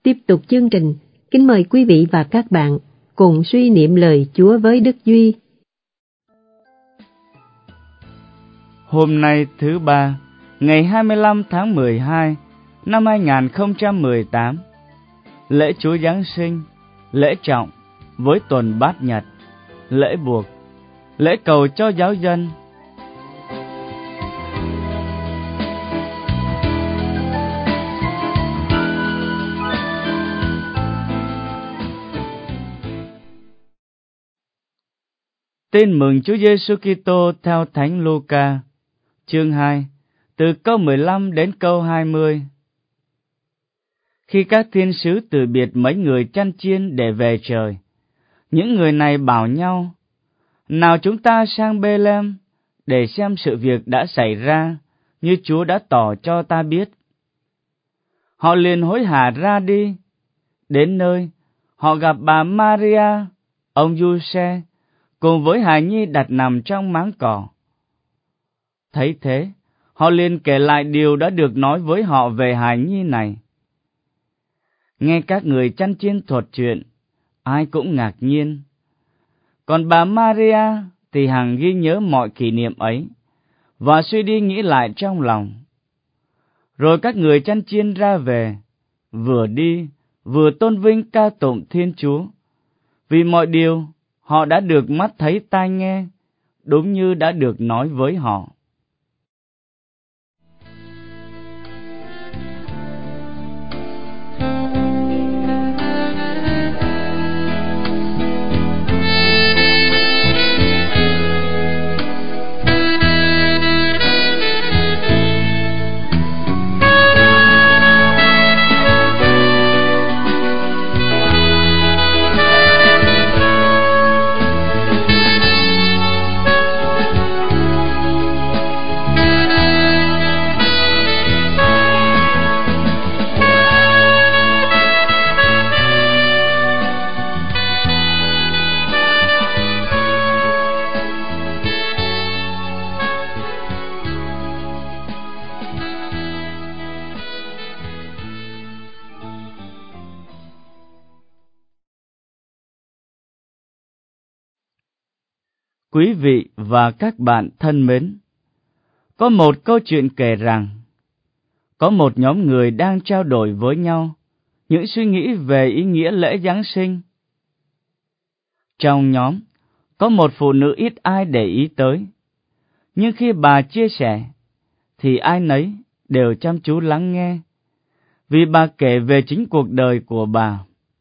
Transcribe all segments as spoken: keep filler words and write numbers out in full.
Tiếp tục chương trình, kính mời quý vị và các bạn cùng suy niệm lời Chúa với Đức Duy. Hôm nay thứ ba, ngày hai mươi lăm tháng mười hai năm hai nghìn không trăm mười tám, lễ Chúa Giáng sinh, lễ trọng với tuần bát nhật, lễ buộc, lễ cầu cho giáo dân. Tin mừng Chúa Giêsu Kitô theo Thánh Luca, chương hai, từ câu mười lăm đến câu hai mươi. Khi các thiên sứ từ biệt mấy người chăn chiên để về trời, những người này bảo nhau: nào chúng ta sang Bê-lêm để xem sự việc đã xảy ra như Chúa đã tỏ cho ta biết. Họ liền hối hả ra đi. Đến nơi, họ gặp bà Maria, ông Giuse, cùng với hài nhi đặt nằm trong máng cỏ. Thấy thế, họ liền kể lại điều đã được nói với họ về hài nhi này. Nghe các người chăn chiên thuật chuyện, ai cũng ngạc nhiên. Còn bà Maria thì hằng ghi nhớ mọi kỷ niệm ấy, và suy đi nghĩ lại trong lòng. Rồi các người chăn chiên ra về, vừa đi, vừa tôn vinh ca tụng Thiên Chúa, vì mọi điều họ đã được mắt thấy tai nghe, đúng như đã được nói với họ. Quý vị và các bạn thân mến, có một câu chuyện kể rằng, có một nhóm người đang trao đổi với nhau những suy nghĩ về ý nghĩa lễ Giáng sinh. Trong nhóm, có một phụ nữ ít ai để ý tới, nhưng khi bà chia sẻ, thì ai nấy đều chăm chú lắng nghe, vì bà kể về chính cuộc đời của bà.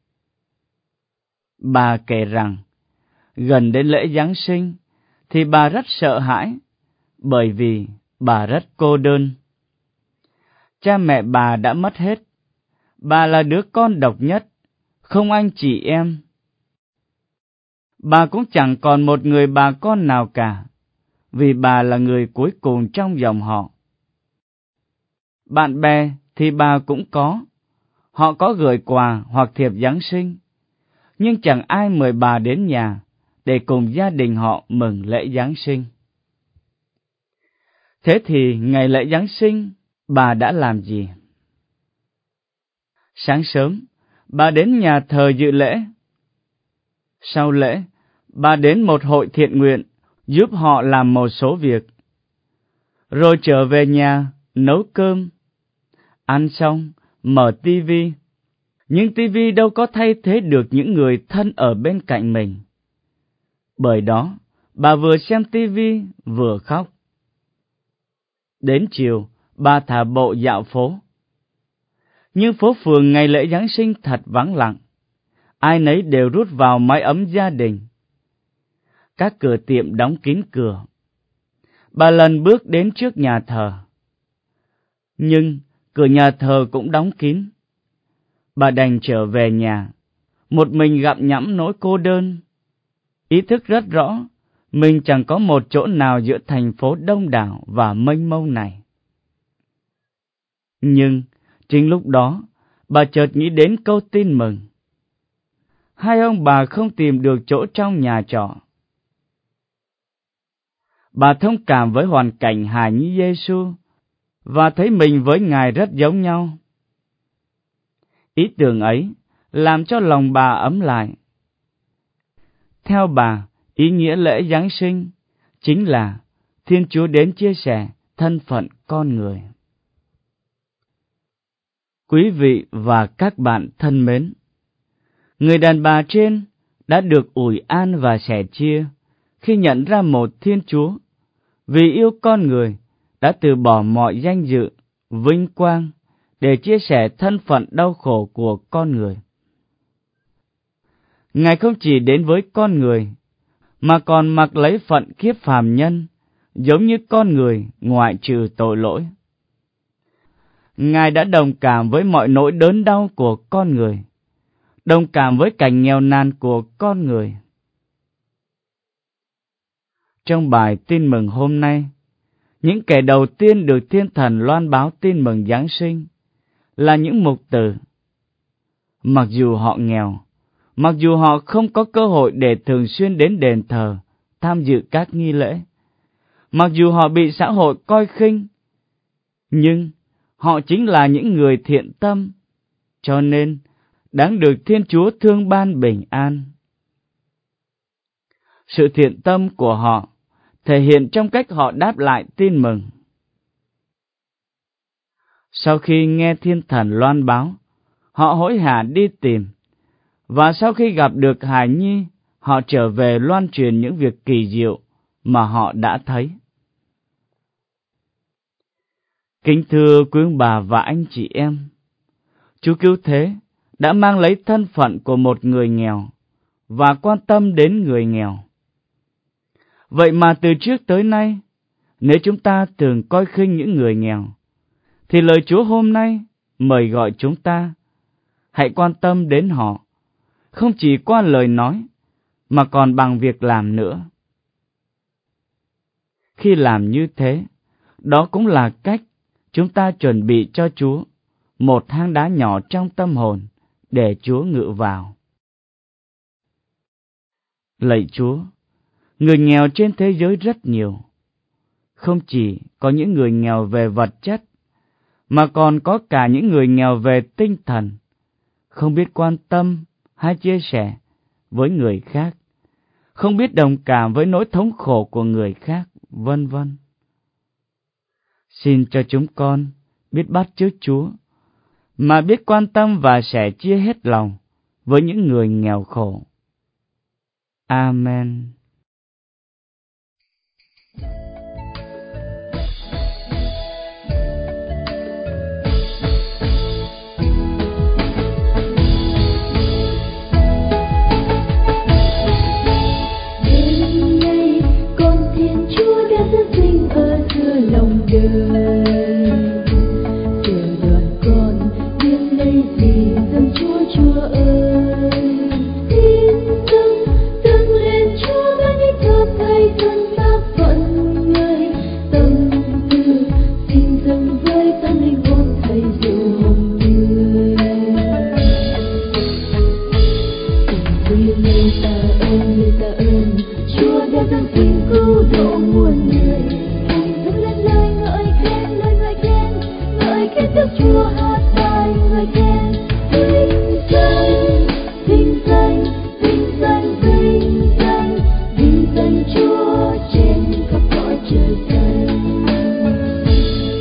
Bà kể rằng, gần đến lễ Giáng sinh, thì bà rất sợ hãi, bởi vì bà rất cô đơn. Cha mẹ bà đã mất hết, bà là đứa con độc nhất, không anh chị em. Bà cũng chẳng còn một người bà con nào cả, vì bà là người cuối cùng trong dòng họ. Bạn bè thì bà cũng có, họ có gửi quà hoặc thiệp Giáng sinh, nhưng chẳng ai mời bà đến nhà để cùng gia đình họ mừng lễ Giáng sinh. Thế thì ngày lễ Giáng sinh, bà đã làm gì? Sáng sớm, bà đến nhà thờ dự lễ. Sau lễ, bà đến một hội thiện nguyện giúp họ làm một số việc. Rồi trở về nhà, nấu cơm. Ăn xong, mở tivi. Nhưng tivi đâu có thay thế được những người thân ở bên cạnh mình. Bởi đó, bà vừa xem tivi vừa khóc. Đến chiều, bà thả bộ dạo phố. Nhưng phố phường ngày lễ Giáng sinh thật vắng lặng. Ai nấy đều rút vào mái ấm gia đình. Các cửa tiệm đóng kín cửa. Bà lần bước đến trước nhà thờ. Nhưng cửa nhà thờ cũng đóng kín. Bà đành trở về nhà, một mình gặm nhẫm nỗi cô đơn. Ý thức rất rõ, mình chẳng có một chỗ nào giữa thành phố đông đảo và mênh mông này. Nhưng, chính lúc đó, bà chợt nghĩ đến câu tin mừng. Hai ông bà không tìm được chỗ trong nhà trọ. Bà thông cảm với hoàn cảnh hài nhi Giêsu và thấy mình với Ngài rất giống nhau. Ý tưởng ấy làm cho lòng bà ấm lại. Theo bà, ý nghĩa lễ Giáng sinh chính là Thiên Chúa đến chia sẻ thân phận con người. Quý vị và các bạn thân mến, người đàn bà trên đã được ủi an và sẻ chia khi nhận ra một Thiên Chúa vì yêu con người đã từ bỏ mọi danh dự, vinh quang để chia sẻ thân phận đau khổ của con người. Ngài không chỉ đến với con người, mà còn mặc lấy phận kiếp phàm nhân, giống như con người ngoại trừ tội lỗi. Ngài đã đồng cảm với mọi nỗi đớn đau của con người, đồng cảm với cảnh nghèo nàn của con người. Trong bài tin mừng hôm nay, những kẻ đầu tiên được Thiên Thần loan báo tin mừng Giáng sinh là những mục tử. Mặc dù họ nghèo, mặc dù họ không có cơ hội để thường xuyên đến đền thờ, tham dự các nghi lễ, mặc dù họ bị xã hội coi khinh, nhưng họ chính là những người thiện tâm, cho nên đáng được Thiên Chúa thương ban bình an. Sự thiện tâm của họ thể hiện trong cách họ đáp lại tin mừng. Sau khi nghe Thiên Thần loan báo, họ hối hả đi tìm, và sau khi gặp được hài nhi, họ trở về loan truyền những việc kỳ diệu mà họ đã thấy. Kính thưa quý ông bà và anh chị em, Chúa Cứu Thế đã mang lấy thân phận của một người nghèo và quan tâm đến người nghèo. Vậy mà từ trước tới nay, nếu chúng ta thường coi khinh những người nghèo, thì lời Chúa hôm nay mời gọi chúng ta hãy quan tâm đến họ, không chỉ qua lời nói, mà còn bằng việc làm nữa. Khi làm như thế, đó cũng là cách chúng ta chuẩn bị cho Chúa một hang đá nhỏ trong tâm hồn để Chúa ngự vào. Lạy Chúa, người nghèo trên thế giới rất nhiều. Không chỉ có những người nghèo về vật chất, mà còn có cả những người nghèo về tinh thần, không biết quan tâm hay chia sẻ với người khác, không biết đồng cảm với nỗi thống khổ của người khác, vân vân. Xin cho chúng con biết bắt chước Chúa, mà biết quan tâm và sẻ chia hết lòng với những người nghèo khổ. Amen.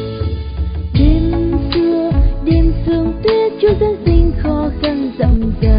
Chúa giáng sinh khó khăn dặm dày.